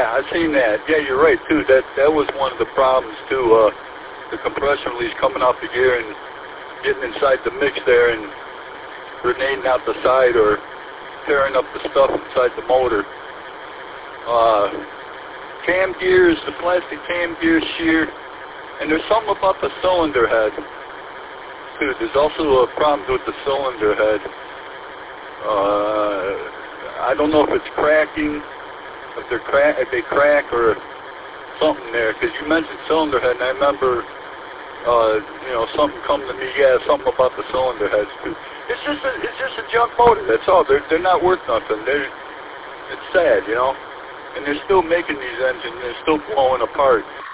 Yeah, I've seen that. Yeah, you're right too. That was one of the problems too. The compression release coming off the gear and getting inside the mix there and grenading out the side or tearing up the stuff inside the motor. Cam gears, the plastic cam gears shear, and there's something about the cylinder head too. There's also a problem with the cylinder head. I don't know if it's cracking, if they crack or something there, because you mentioned cylinder head, and I remember, something come to me, something about the cylinder heads too. It's just a junk motor. That's all. They're not worth nothing. It's sad, and they're still making these engines. They're still blowing apart.